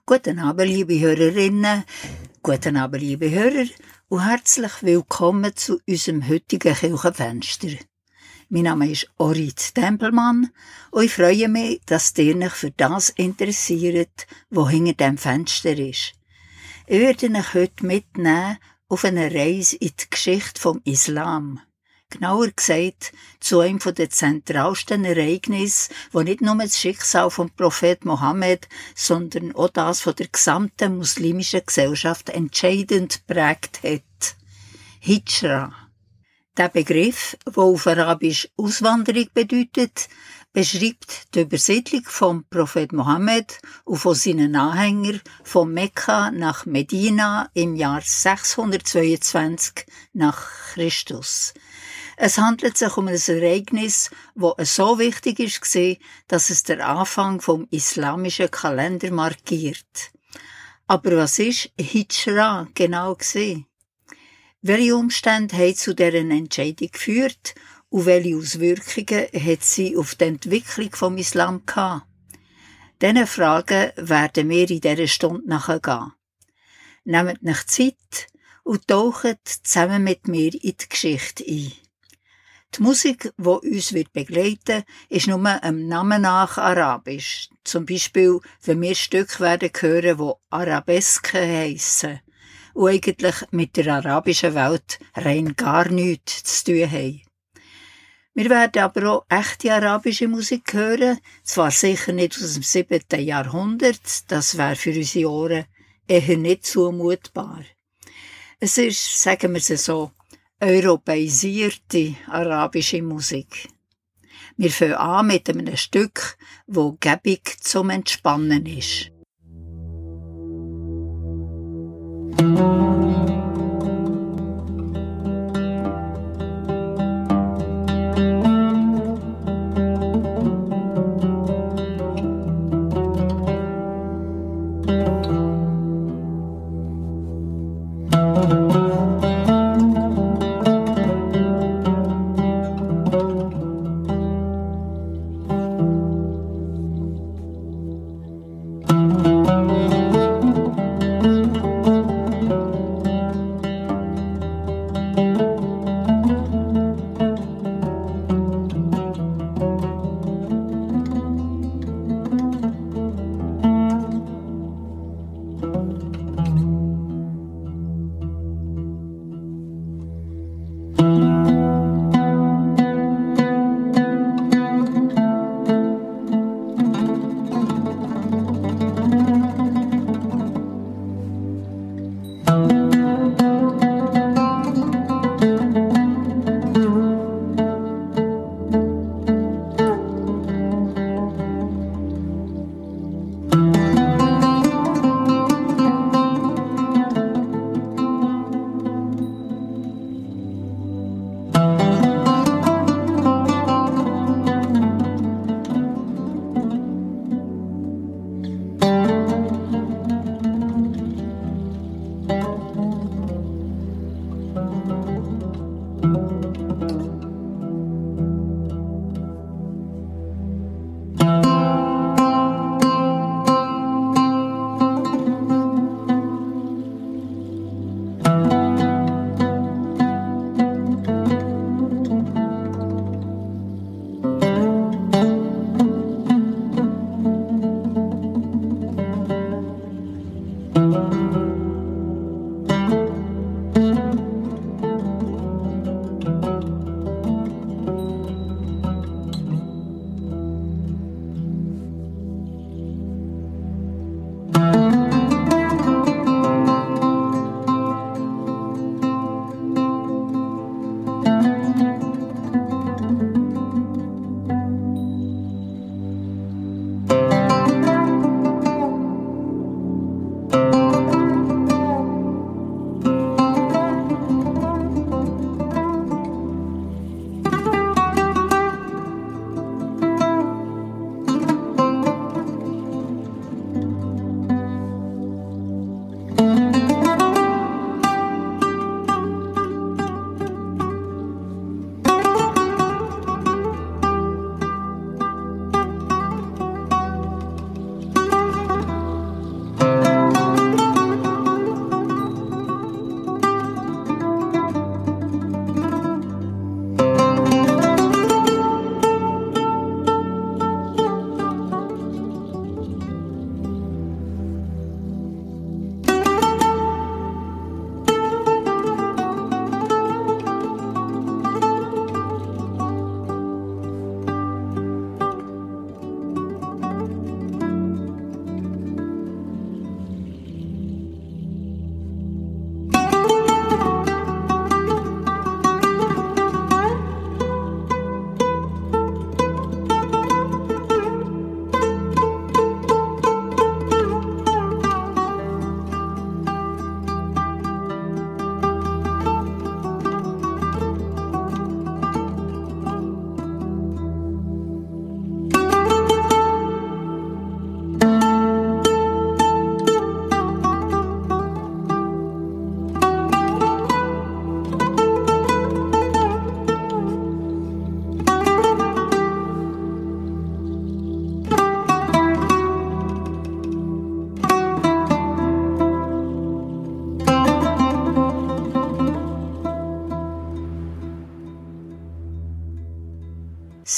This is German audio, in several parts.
Guten Abend, liebe Hörerinnen, guten Abend, liebe Hörer und herzlich willkommen zu unserem heutigen Kirchenfenster. Mein Name ist Orit Tempelmann und ich freue mich, dass ihr euch für das interessiert, was hinter dem Fenster ist. Ich werde euch heute mitnehmen auf eine Reise in die Geschichte vom Islam. Genauer gesagt, zu einem der zentralsten Ereignisse, wo nicht nur das Schicksal vom Prophet Mohammed, sondern auch das von der gesamten muslimischen Gesellschaft entscheidend geprägt hat. Hijra. Der Begriff, der auf Arabisch Auswanderung bedeutet, beschreibt die Übersiedlung vom Prophet Mohammed und von seinen Anhängern von Mekka nach Medina im Jahr 622 nach Christus. Es handelt sich um ein Ereignis, das so wichtig war, dass es der Anfang vom islamischen Kalender markiert. Aber was ist Hijra genau gewesen? Welche Umstände haben zu dieser Entscheidung geführt und welche Auswirkungen hat sie auf die Entwicklung vom Islam gehabt? Diesen Fragen werden wir in dieser Stunde nachgehen. Nehmt euch Zeit und taucht zusammen mit mir in die Geschichte ein. Die Musik, die uns begleiten wird, ist nur einem Namen nach arabisch. Zum Beispiel, wenn wir Stücke werden hören, die Arabeske heissen und eigentlich mit der arabischen Welt rein gar nichts zu tun haben. Wir werden aber auch echte arabische Musik hören, zwar sicher nicht aus dem 7. Jahrhundert, das wäre für unsere Ohren eher nicht zumutbar. Es ist, sagen wir es so, europäisierte arabische Musik. Wir fangen an mit einem Stück, das gäbig zum Entspannen ist.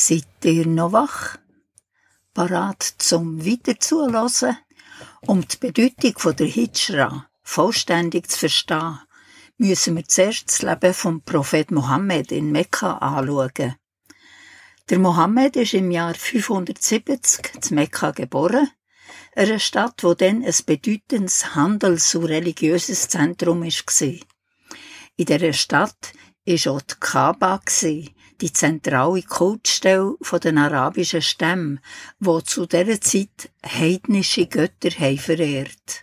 Seid ihr noch wach? Parat zum Weiterzuhören? Um die Bedeutung der Hijra vollständig zu verstehen, müssen wir zuerst das Leben vom Prophet Mohammed in Mekka anschauen. Der Mohammed ist im Jahr 570 in Mekka geboren, einer Stadt, wo dann ein bedeutendes Handels- und religiöses Zentrum war. In dieser Stadt war auch die Kaaba, die zentrale Kultstelle der arabischen Stämme, die zu dieser Zeit heidnische Götter verehrt.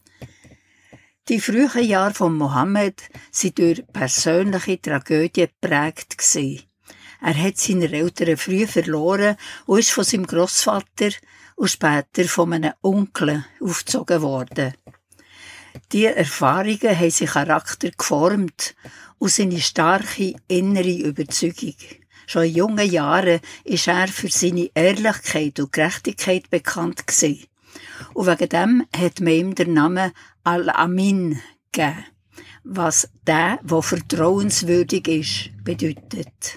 Die frühen Jahre von Mohammed waren durch persönliche Tragödien geprägt. Er hat seine Eltern früh verloren und ist von seinem Grossvater und später von einem Onkel aufgezogen worden. Diese Erfahrungen haben seinen Charakter geformt und seine starke innere Überzeugung. Schon in jungen Jahren war er für seine Ehrlichkeit und Gerechtigkeit bekannt gewesen. Und wegen dem hat man ihm den Namen Al-Amin gegeben, was der vertrauenswürdig ist, bedeutet.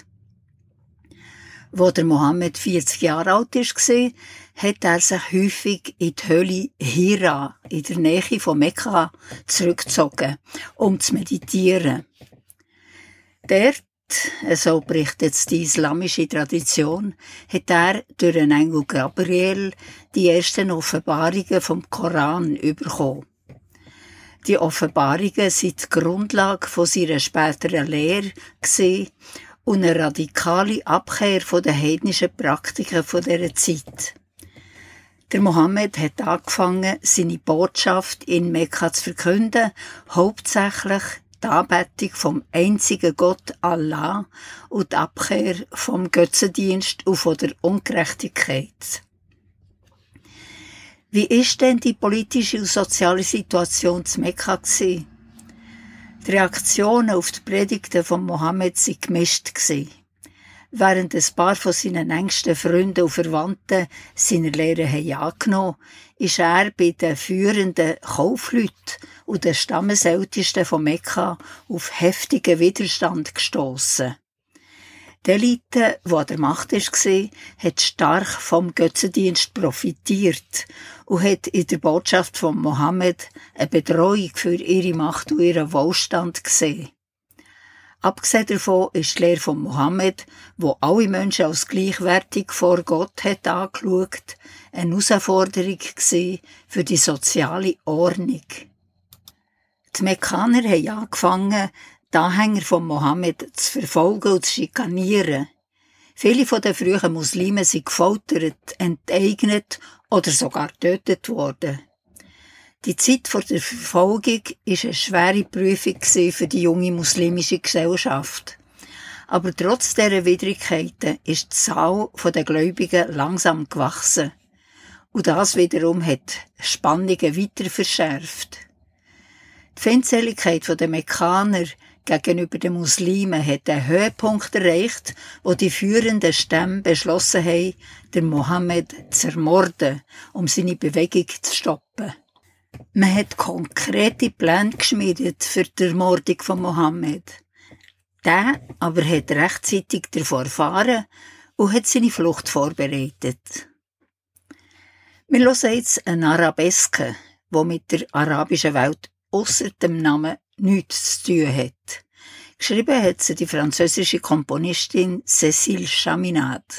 Als der Mohammed 40 Jahre alt war, hat er sich häufig in die Höhle Hira in der Nähe von Mekka zurückgezogen, um zu meditieren. Dort, so berichtet die islamische Tradition, hat er durch den Engel Gabriel die ersten Offenbarungen vom Koran bekommen. Die Offenbarungen waren die Grundlage von seiner späteren Lehre und eine radikale Abkehr von den heidnischen Praktiken dieser Zeit. Der Mohammed hat angefangen, seine Botschaft in Mekka zu verkünden, hauptsächlich die Anbetung vom einzigen Gott Allah und die Abkehr vom Götzendienst und von der Ungerechtigkeit. Wie ist denn die politische und soziale Situation in Mekka gewesen? Die Reaktionen auf die Predigten von Mohammed waren gemischt. Während ein paar von seinen engsten Freunden und Verwandten seine Lehre angenommen haben, ist er bei den führenden Kaufleuten und den Stammesältesten von Mekka auf heftigen Widerstand gestossen. Die Elite, die an der Macht war, hat stark vom Götzendienst profitiert und hat in der Botschaft von Mohammed eine Bedrohung für ihre Macht und ihren Wohlstand gesehen. Abgesehen davon ist die Lehre von Mohammed, wo alle Menschen als gleichwertig vor Gott hat angeschaut, eine Herausforderung für die soziale Ordnung. Die Mekkaner haben angefangen, die Anhänger von Mohammed zu verfolgen und zu schikanieren. Viele von den frühen Muslimen sind gefoltert, enteignet oder sogar getötet worden. Die Zeit vor der Verfolgung war eine schwere Prüfung für die junge muslimische Gesellschaft. Aber trotz dieser Widrigkeiten ist die Zahl der Gläubigen langsam gewachsen. Und das wiederum hat Spannungen weiter verschärft. Die Feindseligkeit der Mekkaner gegenüber den Muslimen hat einen Höhepunkt erreicht, wo die führenden Stämme beschlossen haben, den Mohammed zu ermorden, um seine Bewegung zu stoppen. Man hat konkrete Pläne geschmiedet für die Ermordung von Mohammed. Der aber hat rechtzeitig davon erfahren und hat seine Flucht vorbereitet. Wir hören jetzt eine Arabeske, die mit der arabischen Welt ausser dem Namen nichts zu tun hat. Geschrieben hat sie die französische Komponistin Cécile Chaminade.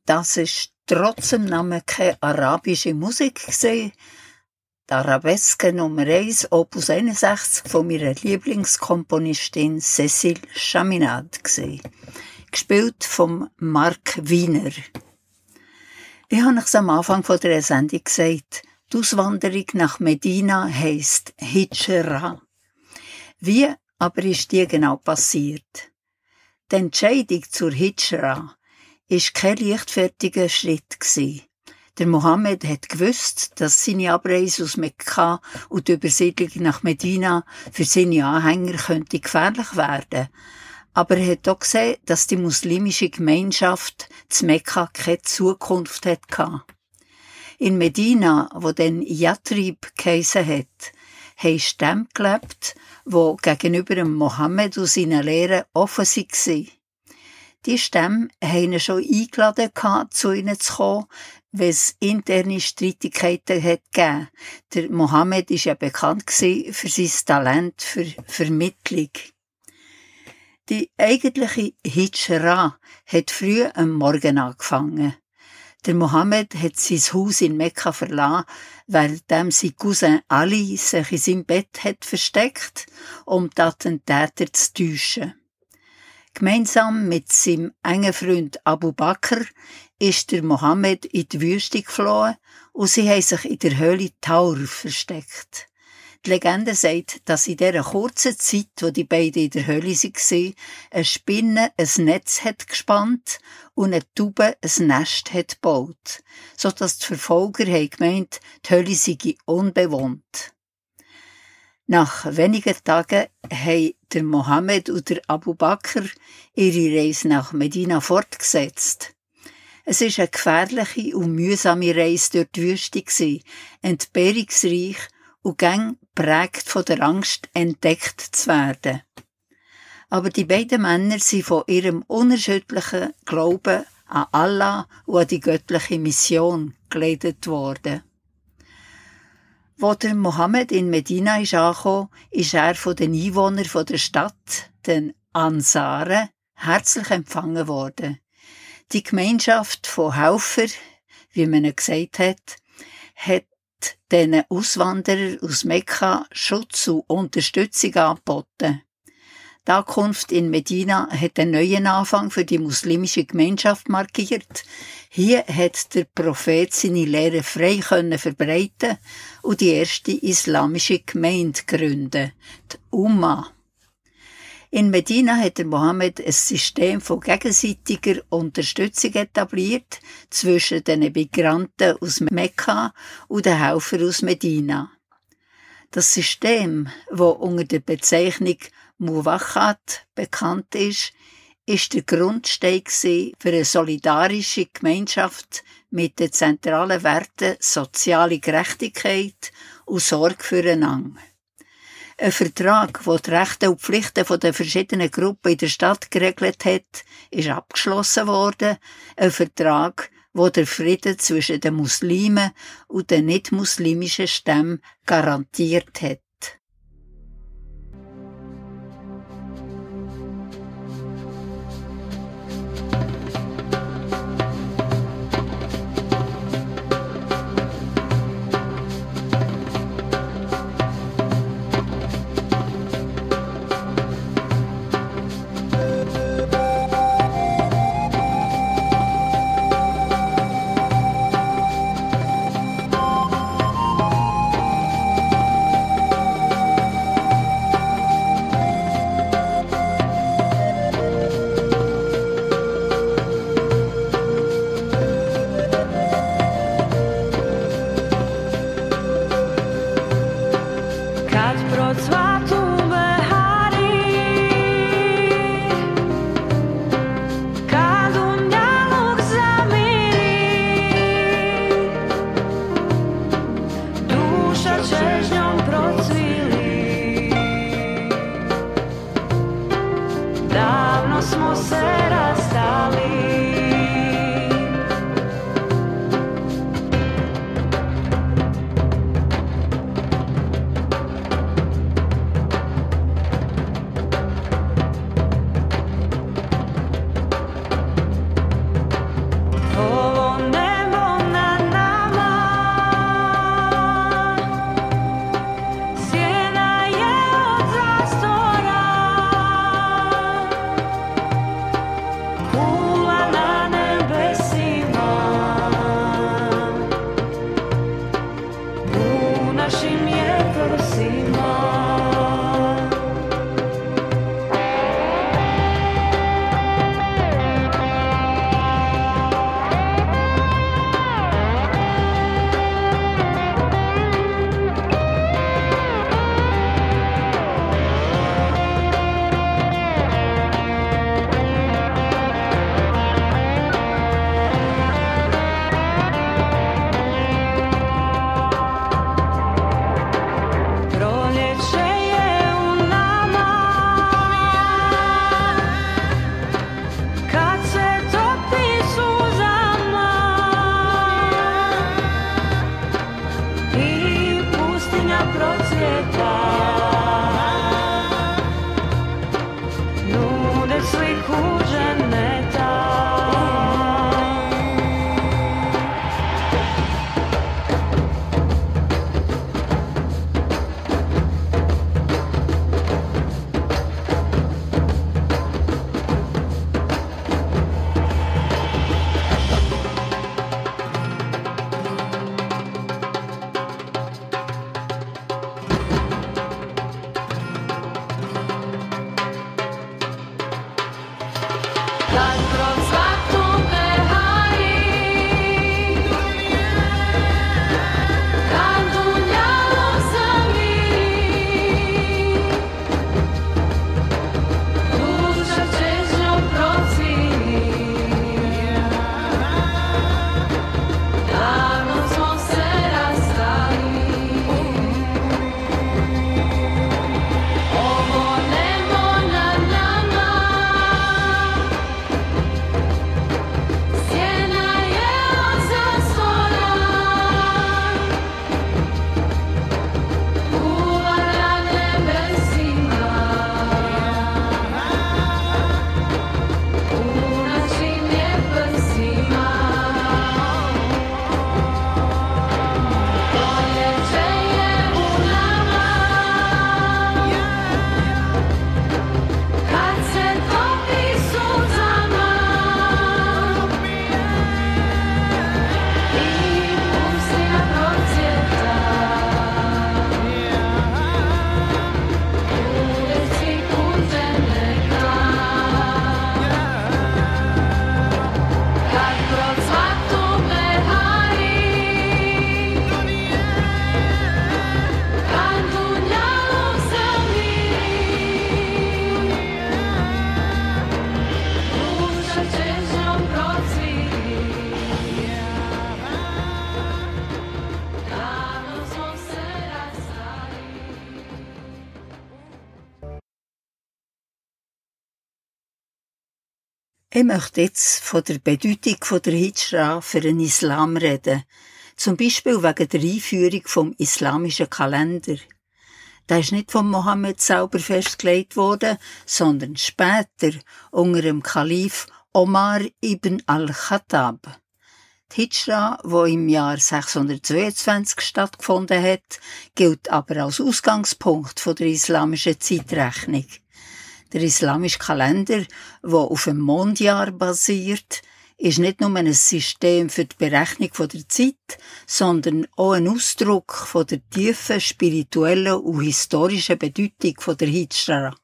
Das ist trotz dem Namen keine arabische Musik gewesen. Die Arabeske Nummer 1, Opus 61 von meiner Lieblingskomponistin Cécile Chaminade gewesen. Gespielt vom Marc Wiener. Ich habe es am Anfang von der Sendung gesagt, die Auswanderung nach Medina heisst Hijra. Wie aber ist die genau passiert? Die Entscheidung zur Hijra war kein leichtfertiger Schritt gewesen. Der Mohammed hat gewusst, dass seine Abreise aus Mekka und die Übersiedlung nach Medina für seine Anhänger könnte gefährlich werden. Aber er hat auch gesehen, dass die muslimische Gemeinschaft zu Mekka keine Zukunft hatte. In Medina, wo dann Yathrib geheissen hat, haben Stämme gelebt, die gegenüber dem Mohammed und seinen Lehren offen waren. Die Stämme haben ihn schon eingeladen, zu ihnen zu kommen, weil es interne Streitigkeiten gegeben. Der Mohammed war ja bekannt für sein Talent für Vermittlung. Die eigentliche Hijra hat früh am Morgen angefangen. Der Mohammed hat sein Haus in Mekka verlassen, währenddem sein Cousin Ali sich in seinem Bett hat versteckt, um die Attentäter zu täuschen. Gemeinsam mit seinem engen Freund Abu Bakr ist der Mohammed in die Wüste geflohen und sie haben sich in der Höhle Taur versteckt. Die Legende sagt, dass in dieser kurzen Zeit, wo die beiden in der Höhle waren, eine Spinne ein Netz hat gespannt und eine Taube ein Nest hat gebaut, sodass die Verfolger gemeint, die Höhle sei unbewohnt. Nach wenigen Tagen haben der Mohammed und der Abu Bakr ihre Reise nach Medina fortgesetzt. Es war eine gefährliche und mühsame Reise durch die Wüste, entbehrungsreich und gang geprägt von der Angst, entdeckt zu werden. Aber die beiden Männer sind von ihrem unerschütterlichen Glauben an Allah und an die göttliche Mission geleitet worden. Als der Mohammed in Medina angekommen ist er von den Einwohnern der Stadt, den Ansaren, herzlich empfangen worden. Die Gemeinschaft von Helfern, wie man gesagt hat diesen Auswanderern aus Mekka Schutz und Unterstützung angeboten. Die Ankunft in Medina hat einen neuen Anfang für die muslimische Gemeinschaft markiert. Hier hat der Prophet seine Lehre frei verbreiten und die erste islamische Gemeinde gründen, die Umma. In Medina hat der Mohammed ein System von gegenseitiger Unterstützung etabliert zwischen den Migranten aus Mekka und den Helfern aus Medina. Das System, das unter der Bezeichnung Muwachat bekannt ist der Grundstein für eine solidarische Gemeinschaft mit den zentralen Werten soziale Gerechtigkeit und Sorge füreinander. Ein Vertrag, der die Rechte und Pflichten der verschiedenen Gruppen in der Stadt geregelt hat, ist abgeschlossen worden. Ein Vertrag, der den Frieden zwischen den Muslimen und den nicht-muslimischen Stämmen garantiert hat. Ich möchte jetzt von der Bedeutung der Hijra für den Islam reden. Zum Beispiel wegen der Einführung vom islamischen Kalender. Der ist nicht von Mohammed selber festgelegt worden, sondern später unter dem Kalif Omar ibn al-Khattab. Die Hijra, die im Jahr 622 stattgefunden hat, gilt aber als Ausgangspunkt der islamischen Zeitrechnung. Der islamische Kalender, der auf dem Mondjahr basiert, ist nicht nur ein System für die Berechnung der Zeit, sondern auch ein Ausdruck von der tiefen spirituellen und historischen Bedeutung der Hijra.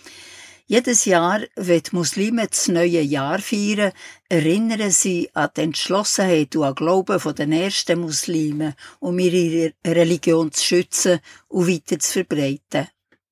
Jedes Jahr, wenn die Muslime das neue Jahr feiern, erinnern sie an die Entschlossenheit und an den Glauben der ersten Muslime, um ihre Religion zu schützen und weiter zu verbreiten.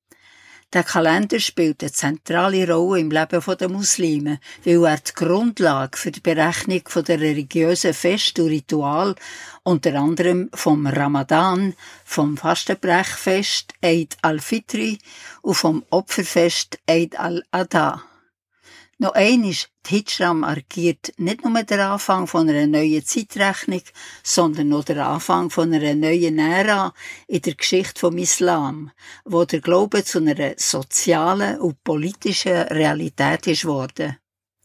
Der Kalender spielt eine zentrale Rolle im Leben der Muslime, weil er die Grundlage für die Berechnung der religiösen Feste und Ritual, unter anderem vom Ramadan, vom Fastenbrechfest Eid al-Fitri und vom Opferfest Eid al-Adha. Noch einmal, die Hijra markiert nicht nur den Anfang von einer neuen Zeitrechnung, sondern auch den Anfang von einer neuen Ära in der Geschichte vom Islam, wo der Glaube zu einer sozialen und politischen Realität ist worden.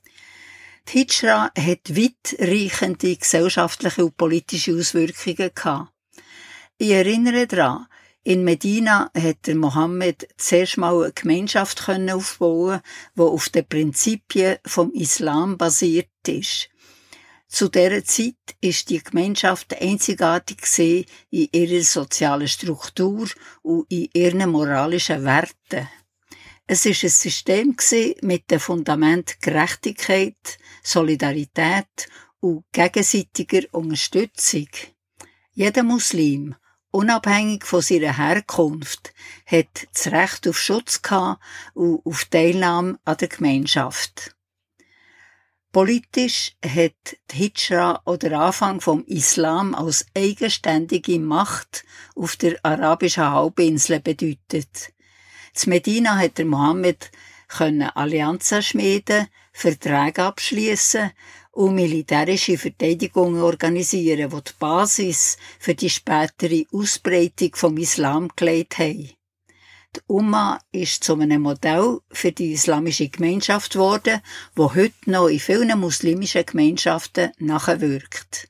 Die Hijra hat weitreichende gesellschaftliche und politische Auswirkungen gehabt. Ich erinnere daran, in Medina hat der Mohammed zuerst mal eine Gemeinschaft aufbauen, die auf den Prinzipien vom Islam basiert ist. Zu dieser Zeit ist die Gemeinschaft einzigartig in ihrer sozialen Struktur und in ihren moralischen Werten. Es ist ein System mit dem Fundament Gerechtigkeit, Solidarität und gegenseitiger Unterstützung. Jeder Muslim, unabhängig von seiner Herkunft, hat das Recht auf Schutz gehabt und auf Teilnahme an der Gemeinschaft. Politisch hat die Hijra oder Anfang vom Islam als eigenständige Macht auf der arabischen Halbinsel bedeutet. In Medina hat der Mohammed Allianzen schmieden, Verträge abschließen und militärische Verteidigungen organisieren, die die Basis für die spätere Ausbreitung vom Islam gelegt haben. Die Umma ist zu einem Modell für die islamische Gemeinschaft geworden, die heute noch in vielen muslimischen Gemeinschaften nachwirkt.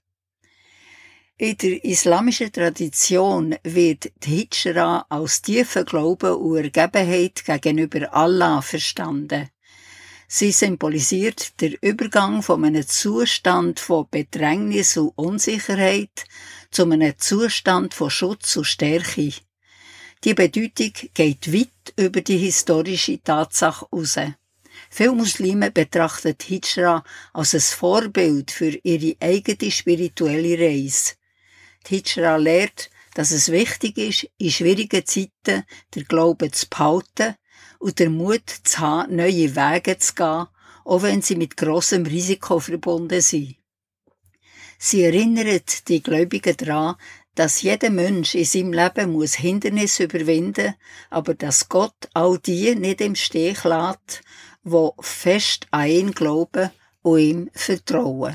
In der islamischen Tradition wird die Hijra als tiefer Glaube und Ergebenheit gegenüber Allah verstanden. Sie symbolisiert den Übergang von einem Zustand von Bedrängnis und Unsicherheit zu einem Zustand von Schutz und Stärke. Die Bedeutung geht weit über die historische Tatsache hinaus. Viele Muslime betrachten die Hijra als ein Vorbild für ihre eigene spirituelle Reise. Die Hijra lehrt, dass es wichtig ist, in schwierigen Zeiten den Glauben zu behalten und den Mut zu haben, neue Wege zu gehen, auch wenn sie mit grossem Risiko verbunden sind. Sie erinnert die Gläubigen daran, dass jeder Mensch in seinem Leben Hindernisse überwinden muss, aber dass Gott all die nicht im Stich lässt, die fest an ihn glauben und ihm vertrauen.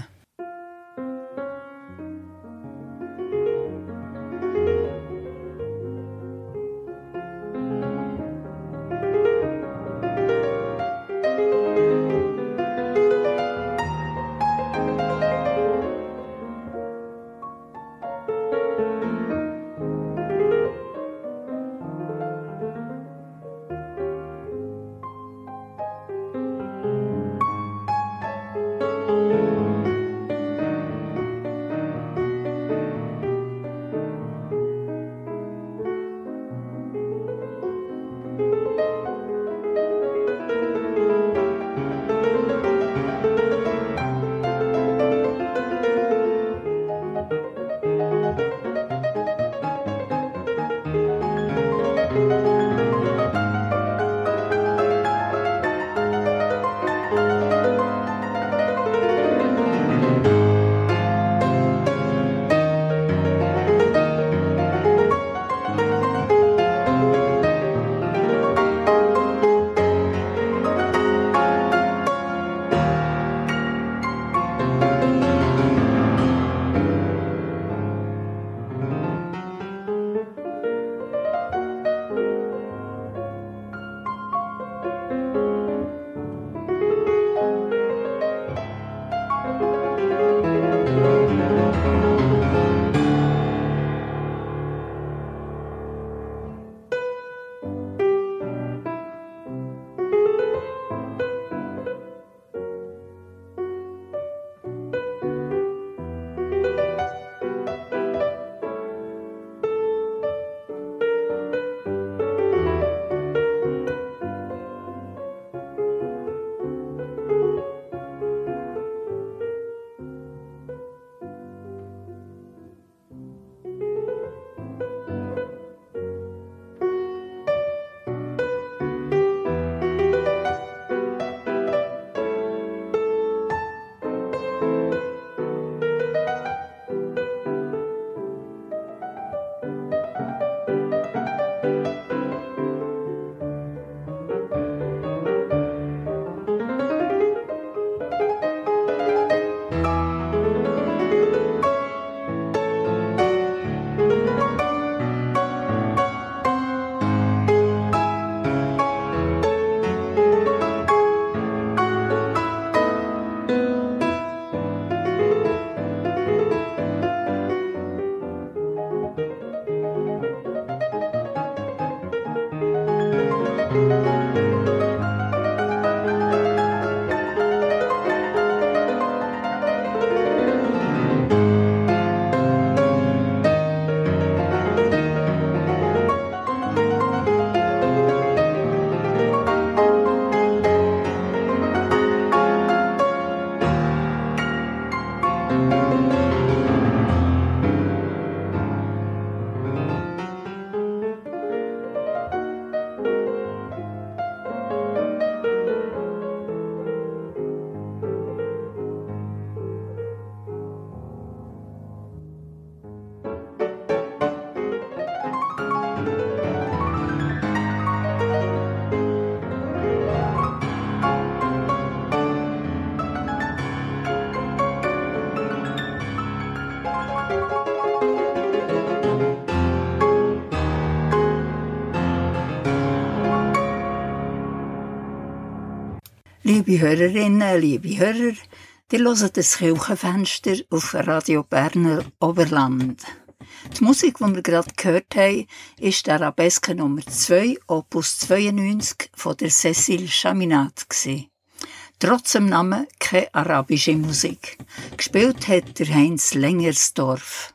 Liebe Hörerinnen, liebe Hörer, ihr hört das Kirchenfenster auf Radio Berner Oberland. Die Musik, die wir gerade gehört haben, ist der Arabeske Nummer 2, Opus 92 von der Cécile Chaminade gewesen. Trotz dem Namen keine arabische Musik. Gespielt hat der Heinz Lengersdorf.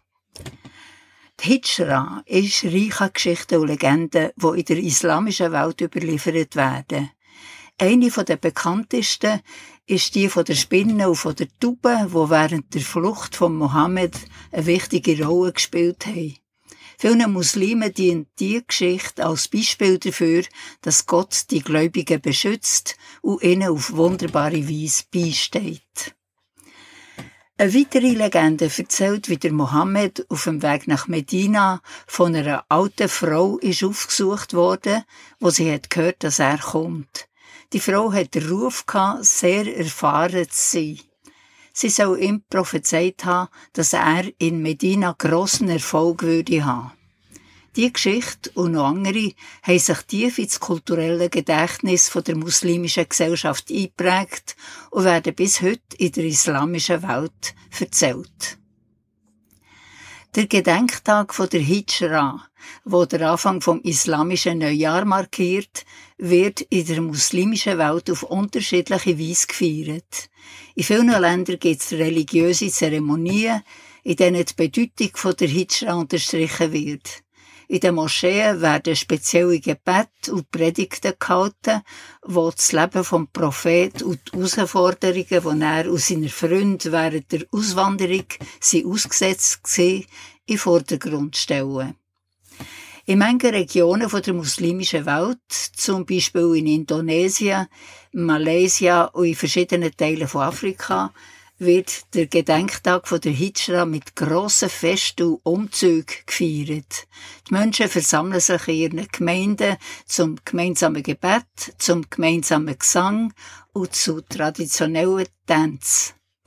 Die Hijra ist reich an Geschichten und Legenden, die in der islamischen Welt überliefert werden. Eine der bekanntesten ist die von der Spinne und von der Taube, die während der Flucht von Mohammed eine wichtige Rolle gespielt haben. Vielen Muslimen dient diese Geschichte als Beispiel dafür, dass Gott die Gläubigen beschützt und ihnen auf wunderbare Weise beisteht. Eine weitere Legende erzählt, wie der Mohammed auf dem Weg nach Medina von einer alten Frau ist aufgesucht worden, wo sie hat gehört, dass er kommt. Die Frau hat den Ruf gehabt, sehr erfahren zu sein. Sie soll ihm prophezeit haben, dass er in Medina grossen Erfolg würde haben. Diese Geschichte und noch andere haben sich tief ins kulturelle Gedächtnis von der muslimischen Gesellschaft eingeprägt und werden bis heute in der islamischen Welt erzählt. Der Gedenktag von der Hijra, wo der Anfang vom islamischen Neujahr markiert, wird in der muslimischen Welt auf unterschiedliche Weise gefeiert. In vielen Ländern gibt es religiöse Zeremonien, in denen die Bedeutung von der Hijra unterstrichen wird. In den Moscheen werden spezielle Gebete und Predigten gehalten, wo das Leben vom Prophet und die Herausforderungen, die er und seine Freunde während der Auswanderung ausgesetzt waren, in den Vordergrund stellen. In manchen Regionen der muslimischen Welt, zum Beispiel in Indonesien, Malaysia und in verschiedenen Teilen von Afrika, wird der Gedenktag von der Hijra mit grossen Festen und Umzügen gefeiert. Die Menschen versammeln sich in ihren Gemeinden zum gemeinsamen Gebet, zum gemeinsamen Gesang und zu traditionellen Tänzen.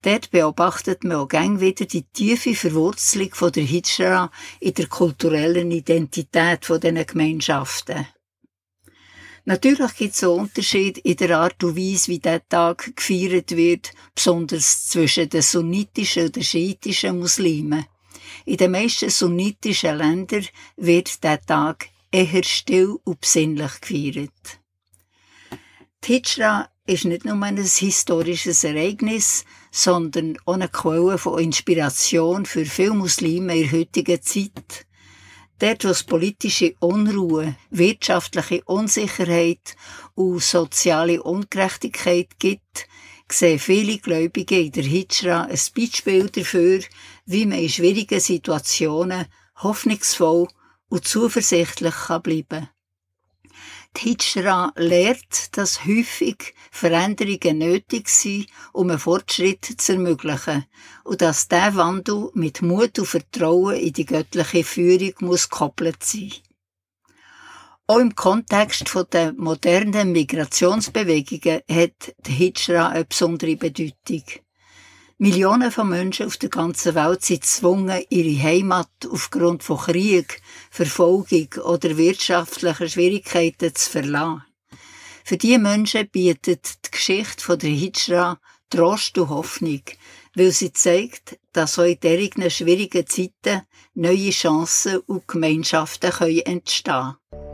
Dort beobachtet man auch gäng wieder die tiefe Verwurzelung von der Hijra in der kulturellen Identität von diesen Gemeinschaften. Natürlich gibt es auch Unterschiede in der Art und Weise, wie dieser Tag gefeiert wird, besonders zwischen den sunnitischen und den schiitischen Muslimen. In den meisten sunnitischen Ländern wird dieser Tag eher still und besinnlich gefeiert. Die Hijra ist nicht nur ein historisches Ereignis, sondern auch eine Quelle von Inspiration für viele Muslime in der heutigen Zeit. Dort, wo es politische Unruhe, wirtschaftliche Unsicherheit und soziale Ungerechtigkeit gibt, sehen viele Gläubige in der Hijra ein Beispiel dafür, wie man in schwierigen Situationen hoffnungsvoll und zuversichtlich bleiben kann. Die Hijra lehrt, dass häufig Veränderungen nötig sind, um einen Fortschritt zu ermöglichen und dass dieser Wandel mit Mut und Vertrauen in die göttliche Führung gekoppelt sein muss. Auch im Kontext der modernen Migrationsbewegungen hat die Hijra eine besondere Bedeutung. Millionen von Menschen auf der ganzen Welt sind gezwungen, ihre Heimat aufgrund von Krieg, Verfolgung oder wirtschaftlichen Schwierigkeiten zu verlassen. Für diese Menschen bietet die Geschichte der Hijra Trost und Hoffnung, weil sie zeigt, dass auch in diesen schwierigen Zeiten neue Chancen und Gemeinschaften entstehen können.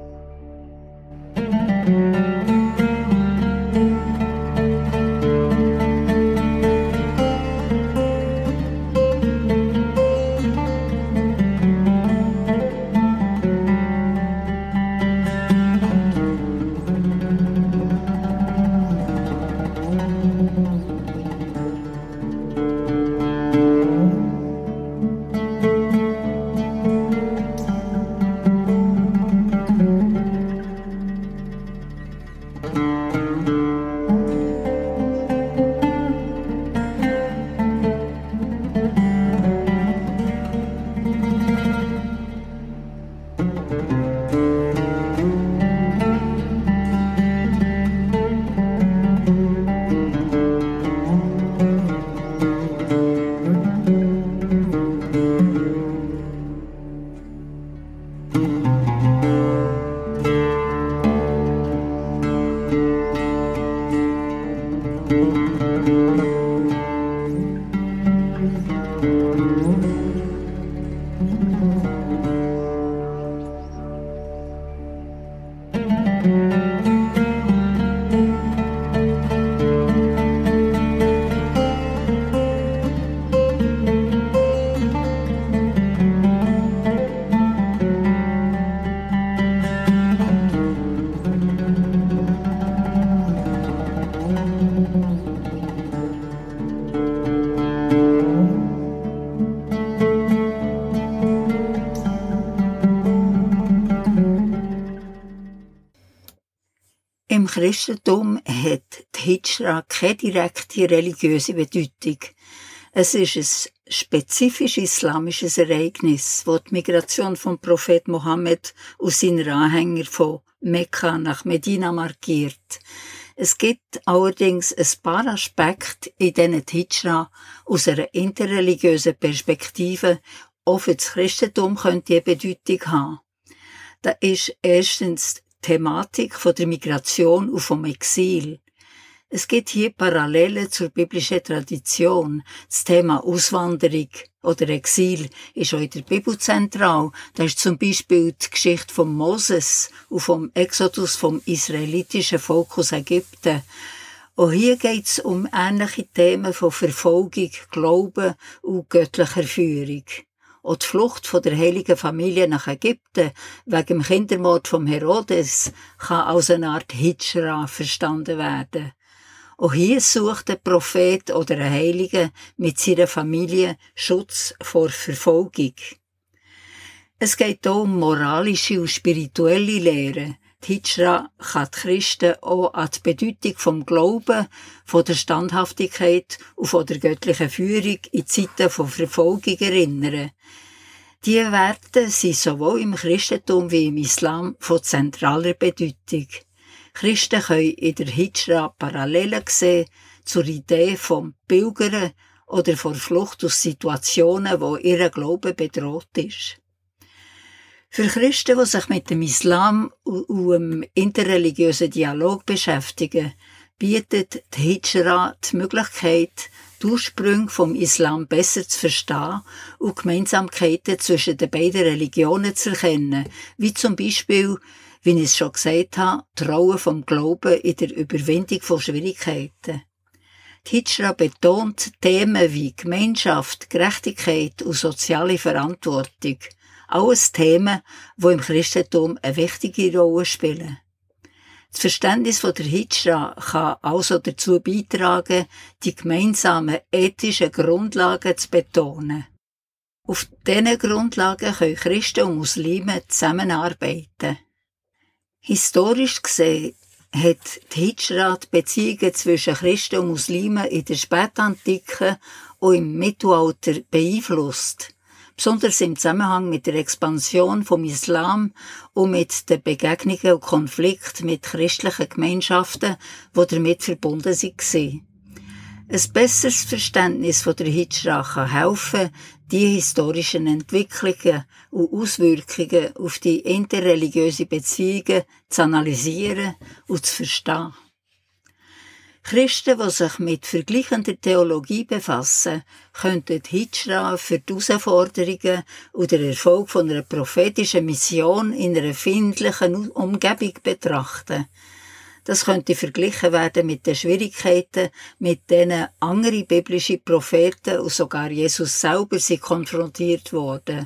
Im Christentum hat die Hijra keine direkte religiöse Bedeutung. Es ist ein spezifisch islamisches Ereignis, das die Migration vom Prophet Mohammed und seiner Anhänger von Mekka nach Medina markiert. Es gibt allerdings ein paar Aspekte, in denen die Hijra aus einer interreligiösen Perspektive auch für das Christentum könnte eine Bedeutung haben. Da ist erstens die Thematik von der Migration und vom Exil. Es gibt hier Parallelen zur biblischen Tradition. Das Thema Auswanderung oder Exil ist auch in der Bibel zentral. Da ist zum Beispiel die Geschichte von Moses und vom Exodus vom israelitischen Volk aus Ägypten. Auch hier geht es um ähnliche Themen von Verfolgung, Glauben und göttlicher Führung. Auch die Flucht von der heiligen Familie nach Ägypten wegen dem Kindermord von Herodes kann als eine Art Hijra verstanden werden. Auch hier sucht ein Prophet oder ein Heiliger mit seiner Familie Schutz vor Verfolgung. Es geht auch um moralische und spirituelle Lehren. Die Hijra kann die Christen auch an die Bedeutung vom Glauben, von der Standhaftigkeit und von der göttlichen Führung in Zeiten von Verfolgung erinnern. Diese Werte sind sowohl im Christentum wie im Islam von zentraler Bedeutung. Christen können in der Hijra Parallelen sehen zur Idee vom Pilgern oder vor Flucht aus Situationen, wo ihr Glaube bedroht ist. Für Christen, die sich mit dem Islam und dem interreligiösen Dialog beschäftigen, bietet die Hijra die Möglichkeit, die Ursprünge vom Islam besser zu verstehen und Gemeinsamkeiten zwischen den beiden Religionen zu erkennen, wie zum Beispiel, wie ich es schon gesagt habe, die Rolle vom Glauben in der Überwindung von Schwierigkeiten. Die Hijra betont Themen wie Gemeinschaft, Gerechtigkeit und soziale Verantwortung. Alles Themen, die im Christentum eine wichtige Rolle spielen. Das Verständnis von der Hijra kann also dazu beitragen, die gemeinsamen ethischen Grundlagen zu betonen. Auf diesen Grundlagen können Christen und Muslime zusammenarbeiten. Historisch gesehen hat die Hijra die Beziehungen zwischen Christen und Muslimen in der Spätantike und im Mittelalter beeinflusst. Besonders im Zusammenhang mit der Expansion vom Islam und mit den Begegnungen und Konflikten mit christlichen Gemeinschaften, die damit verbunden waren. Ein besseres Verständnis von der Hijra kann helfen, die historischen Entwicklungen und Auswirkungen auf die interreligiösen Beziehungen zu analysieren und zu verstehen. Christen, die sich mit vergleichender Theologie befassen, könnten die Hijra für die Herausforderungen und den Erfolg von einer prophetischen Mission in einer findlichen Umgebung betrachten. Das könnte verglichen werden mit den Schwierigkeiten, mit denen andere biblische Propheten und sogar Jesus selber sind konfrontiert wurden.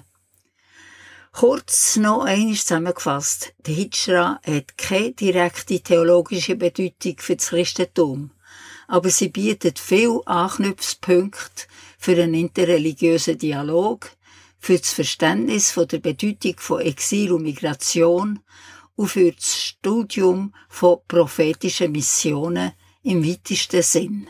Kurz noch einmal zusammengefasst, die Hijra hat keine direkte theologische Bedeutung für das Christentum, aber sie bietet viele Anknüpfpunkte für einen interreligiösen Dialog, für das Verständnis von der Bedeutung von Exil und Migration und für das Studium von prophetischen Missionen im weitesten Sinn.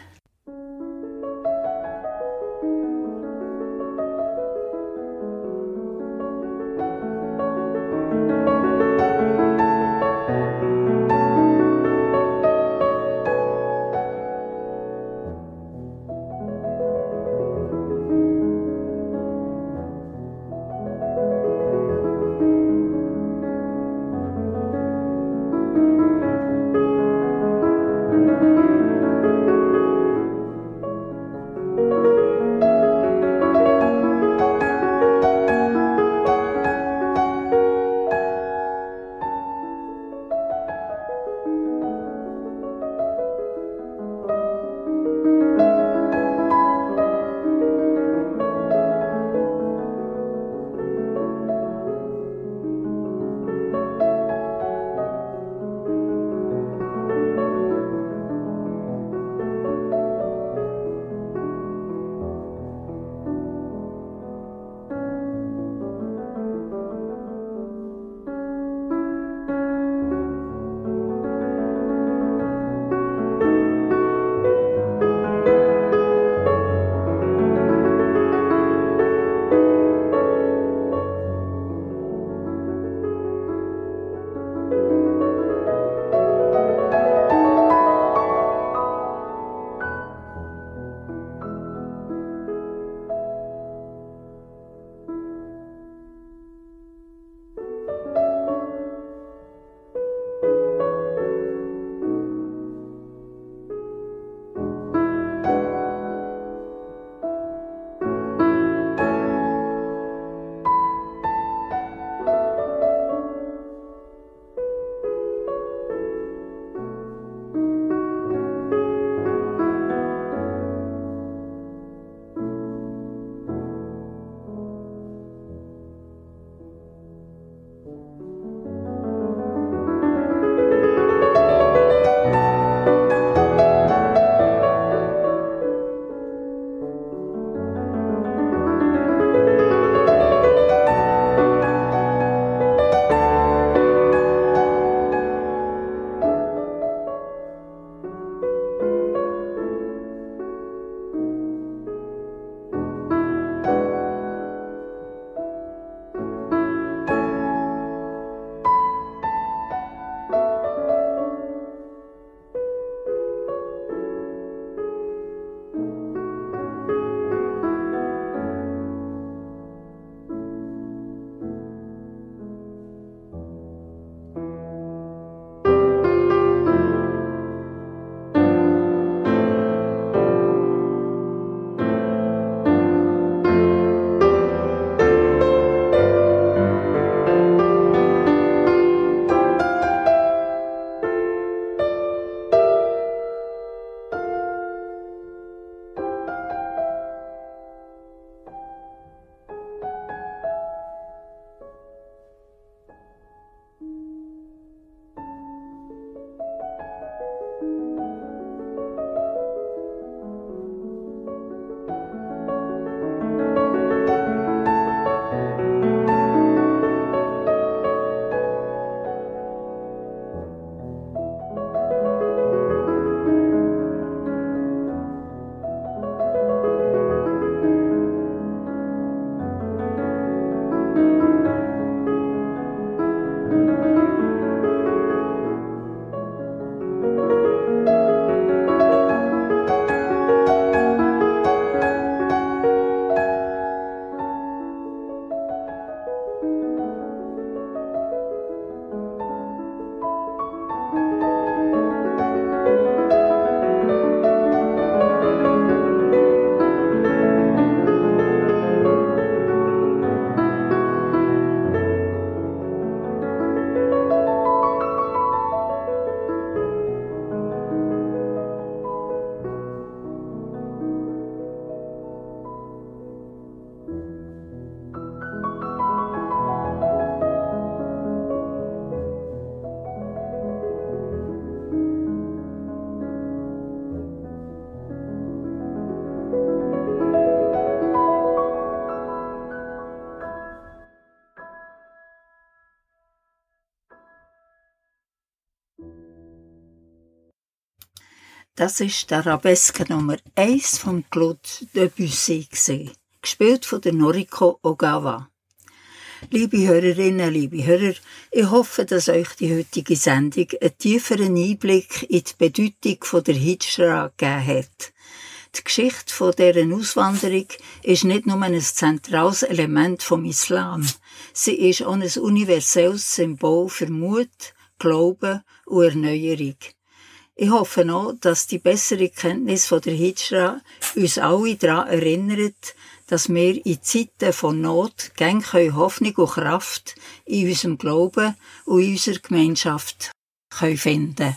Das ist die Arabeske Nummer 1 von Claude Debussy, gespielt von der Noriko Ogawa. Liebe Hörerinnen, liebe Hörer, ich hoffe, dass euch die heutige Sendung einen tieferen Einblick in die Bedeutung der Hijra gegeben hat. Die Geschichte von deren Auswanderung ist nicht nur ein zentrales Element vom Islam. Sie ist auch ein universelles Symbol für Mut, Glauben und Erneuerung. Ich hoffe auch, dass die bessere Kenntnis von der Hijra uns alle daran erinnert, dass wir in Zeiten von Not gerne Hoffnung und Kraft in unserem Glauben und in unserer Gemeinschaft finden können.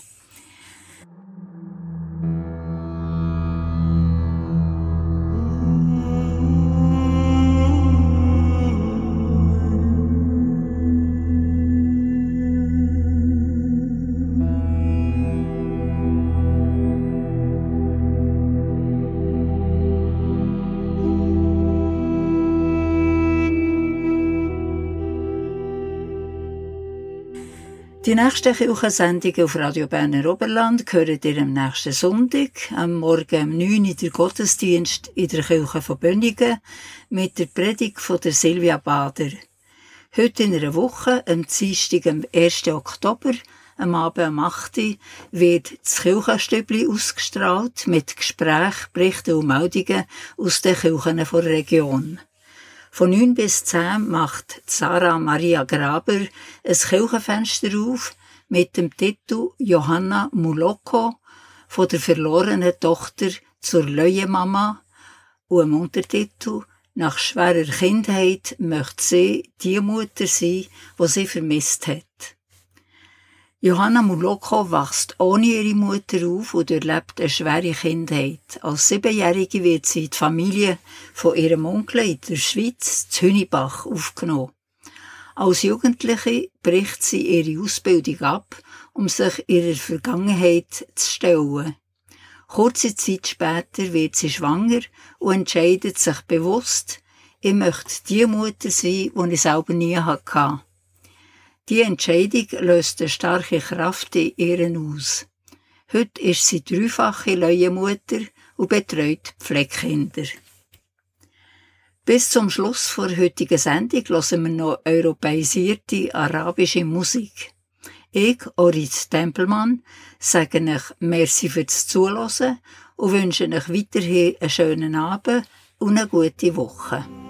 Die nächsten Kirchensendungen auf Radio Berner Oberland hören ihr am nächsten Sonntag, am Morgen um 9 Uhr der Gottesdienst in der Kirche von Bönigen mit der Predigt von der Silvia Bader. Heute in einer Woche, am Dienstag, am 1. Oktober, am Abend um 8 Uhr, wird das Kirchenstübli ausgestrahlt mit Gesprächen, Berichten und Meldungen aus den Kirchen der Region. Von 9 bis 10 macht Sarah Maria Graber ein Kirchenfenster auf mit dem Titel Johanna Muloko von der verlorenen Tochter zur Löwenmama und dem Untertitel Nach schwerer Kindheit möchte sie die Mutter sein, die sie vermisst hat. Johanna Muloko wächst ohne ihre Mutter auf und erlebt eine schwere Kindheit. Als 7-Jährige wird sie in die Familie von ihrem Onkel in der Schweiz, zu Hünibach, aufgenommen. Als Jugendliche bricht sie ihre Ausbildung ab, um sich ihrer Vergangenheit zu stellen. Kurze Zeit später wird sie schwanger und entscheidet sich bewusst, ich möchte die Mutter sein, die ich selber nie hatte. Die Entscheidung löst eine starke Kraft in ihr aus. Heute ist sie 3-fache Löwenmutter und betreut Pflegekinder. Bis zum Schluss der heutigen Sendung hören wir noch europäisierte arabische Musik. Ich, Orit Tempelmann, sage euch merci fürs Zuhören und wünsche euch weiterhin einen schönen Abend und eine gute Woche.